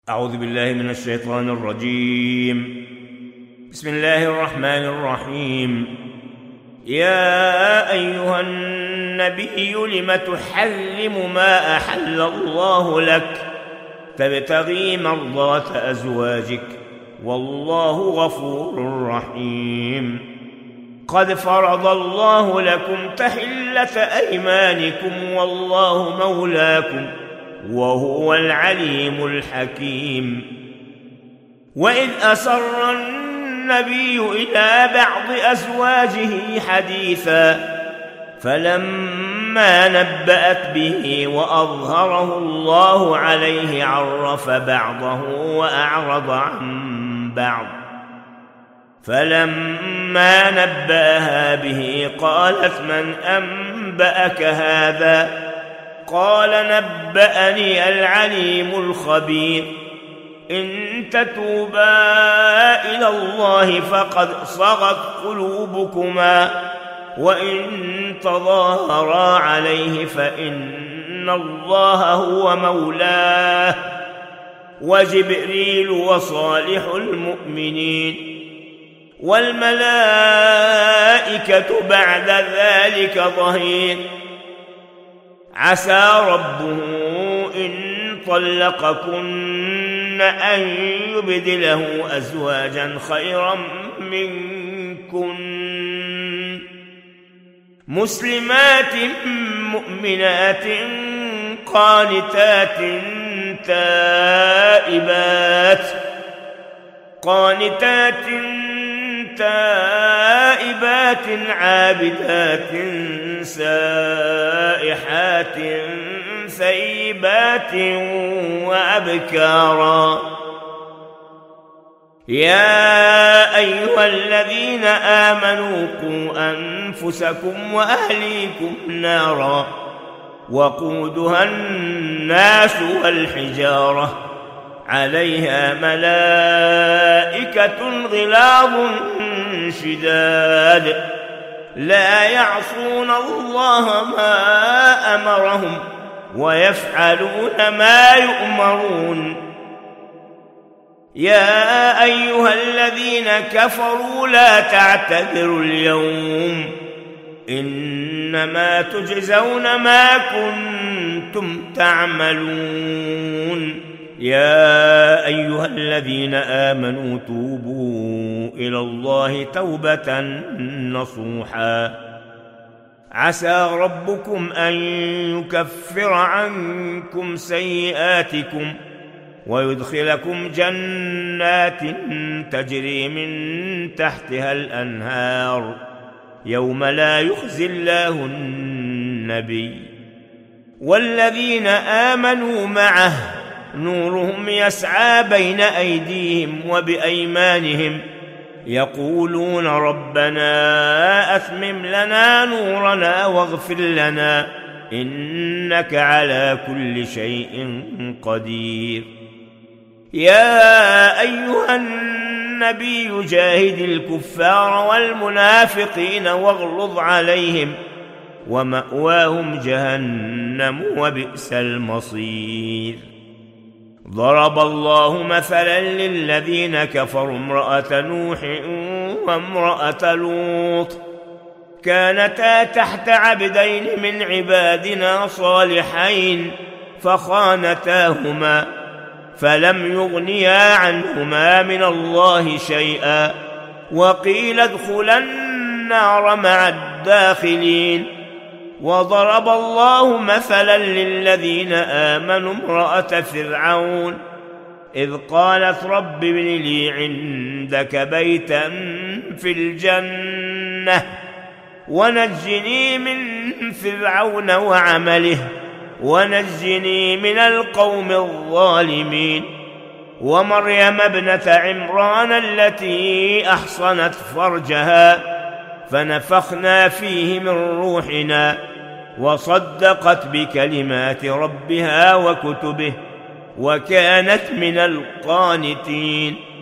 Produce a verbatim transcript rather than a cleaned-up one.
أعوذ بالله من الشيطان الرجيم. بسم الله الرحمن الرحيم. يا أيها النبي لم تحرم ما أحل الله لك تبتغي مرضات أزواجك والله غفور رحيم. قد فرض الله لكم تحلة أيمانكم والله مولاكم وهو العليم الحكيم. وإذ أسر النبي إلى بعض أزواجه حديثا فلما نبأت به وأظهره الله عليه عرف بعضه وأعرض عن بعض. فلما نبأها به قالت من أنبأك هذا؟ قال نبأني العليم الخبير. إن تتوبا إلى الله فقد صغت قلوبكما وإن تظاهرا عليه فإن الله هو مولاه وجبريل وصالح المؤمنين والملائكة بعد ذلك ظهير. عسى ربه إن طلقكن أن يبدله أزواجا خيرا منكن مسلمات مؤمنات قانتات تائبات قانتات تائبات عابدات سائحات ثيبات وأبكارا. يا أيها الذين آمنوا قوا أنفسكم وأهليكم نارا وقودها الناس والحجارة عليها ملائكة غلاظ شداد لا يعصون الله ما أمرهم ويفعلون ما يؤمرون. يا أيها الذين كفروا لا تعتذروا اليوم إنما تجزون ما كنتم تعملون. يا أيها الذين آمنوا توبوا إلى الله توبة نصوحا عسى ربكم أن يكفر عنكم سيئاتكم ويدخلكم جنات تجري من تحتها الأنهار يوم لا يخزي الله النبي والذين آمنوا معه نورهم يسعى بين أيديهم وبأيمانهم يقولون ربنا أتمم لنا نورنا واغفر لنا إنك على كل شيء قدير. يا أيها النبي جاهد الكفار والمنافقين واغلظ عليهم ومأواهم جهنم وبئس المصير. ضرب الله مثلا للذين كفروا امرأة نوح وامرأة لوط كانتا تحت عبدين من عبادنا صالحين فخانتاهما فلم يغنيا عنهما من الله شيئا وقيل ادخلا النار مع الداخلين. وضرب الله مثلا للذين آمنوا امرأة فرعون إذ قالت رب ابن لي عندك بيتا في الجنة ونجني من فرعون وعمله ونجني من القوم الظالمين. ومريم ابنة عمران التي أحصنت فرجها فنفخنا فيه من روحنا وصدقت بكلمات ربها وكتبه وكانت من القانتين.